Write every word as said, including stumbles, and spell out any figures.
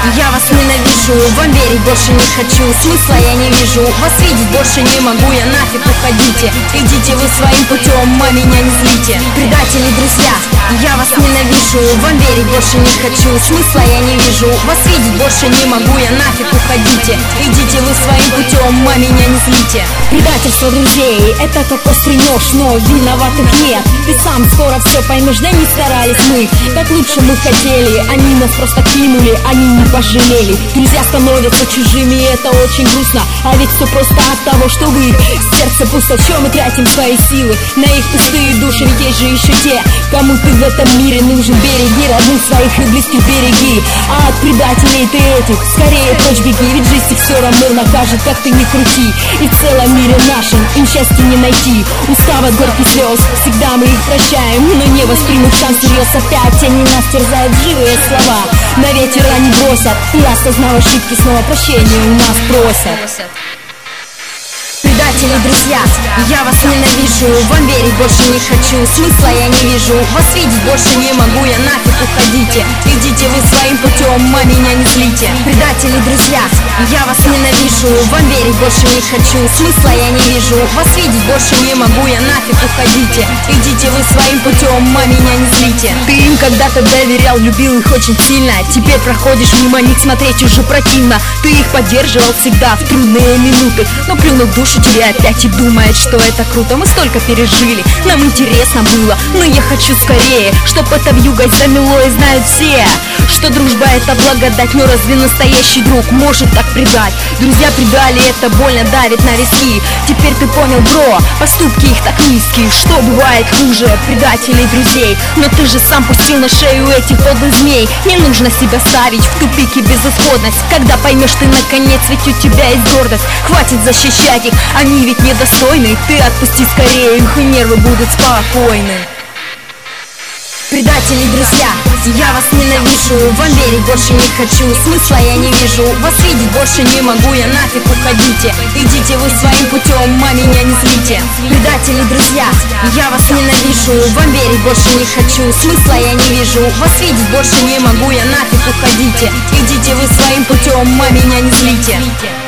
Я вас ненавижу, вам верить больше не хочу. Смысла я не вижу, вас видеть больше не могу. Я нафиг, уходите, идите вы своим путем, а меня не злите. Предатели, друзья, я вас ненавижу, вам верить больше не хочу. Смысла я не вижу, вас видеть больше не могу. Я нафиг, уходите, идите вы своим путем, а меня не злите. Предательство друзей, это как острый нож, но виноватых нет. Ты сам скоро все поймешь, да не старались мы, как лучше мы хотели. Они нас просто кинули, они не пожалели. Друзья становятся чужими, это очень грустно. А ведь все просто от того, что в их сердце пусто. Чем мы тратим свои силы на их пустые души? Ведь есть же еще те, кому ты в этом мире нужен. Береги родных своих и близких, береги. А от предателей ты этих скорее прочь беги. Ведь жизнь их все равно накажет, как ты не крути. И в целом мире нашем им счастья не найти. Устав от горьких слез, всегда мы их прощаем, но не воспримут шанс всерьез. Опять они нас терзают, живые слова на ветер они бросят. И осознав ошибки, снова прощения у нас просят. Предатели, друзья, я вас ненавижу, вам верить больше не хочу. Смысла я не вижу, вас видеть больше не могу. Я нафиг, уходите, идите вы своим путем, а меня не злите. Предатели, друзья, я вас ненавижу, вам верить больше не хочу. Смысла я не вижу, вас видеть больше не могу. Я нафиг, уходите, идите вы своим путем, а меня не злите. Ты им когда-то доверял, любил их очень сильно. Теперь проходишь мимо них, смотреть уже противно. Ты их поддерживал всегда в трудные минуты, но плюнув в душу тебе опять и думает, что это круто. Мы столько пережили, нам интересно было, но я хочу скорее, чтоб это вьюгой замело. И знают все, что дружба это благодать. Но разве настоящий друг может так предать? Друзья предали, это больно давит на виски. Теперь ты понял, бро, поступки их так низкие. Что бывает хуже предателей друзей? Но ты же сам пустил на шею этих подлых змей. Не нужно себя ставить в тупик и безысходность. Когда поймешь ты наконец, ведь у тебя есть гордость. Хватит защищать их, они ведь недостойны. Ты отпусти скорее их, и нервы будут спокойны. Предатели, друзья, я вас ненавижу, вам верить больше не хочу. Смысла я не вижу, вас видеть больше не могу. Я нафиг, уходите, идите вы своим путем, а меня не злите. Предатели, друзья, я вас ненавижу, вам верить больше не хочу. Смысла я не вижу, вас видеть больше не могу. Я нафиг, уходите, идите вы своим путем, а меня не злите.